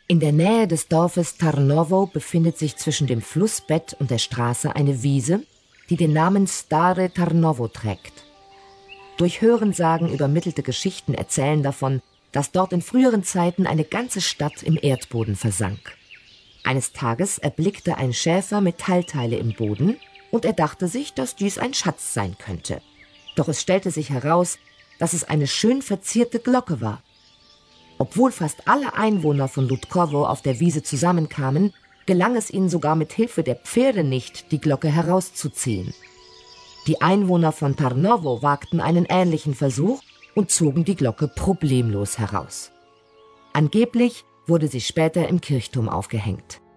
In der Nähe des Dorfes Tarnowo befindet sich zwischen dem Flussbett und der Straße eine Wiese, die den Namen Stare Tarnowo trägt. Durch Hörensagen übermittelte Geschichten erzählen davon, dass dort in früheren Zeiten eine ganze Stadt im Erdboden versank. Eines Tages erblickte ein Schäfer Metallteile im Boden und er dachte sich, dass dies ein Schatz sein könnte. Doch es stellte sich heraus, dass es eine schön verzierte Glocke war. Obwohl fast alle Einwohner von Ludkowo auf der Wiese zusammenkamen, gelang es ihnen sogar mit Hilfe der Pferde nicht, die Glocke herauszuziehen. Die Einwohner von Tarnowo wagten einen ähnlichen Versuch und zogen die Glocke problemlos heraus. Angeblich wurde sie später im Kirchturm aufgehängt.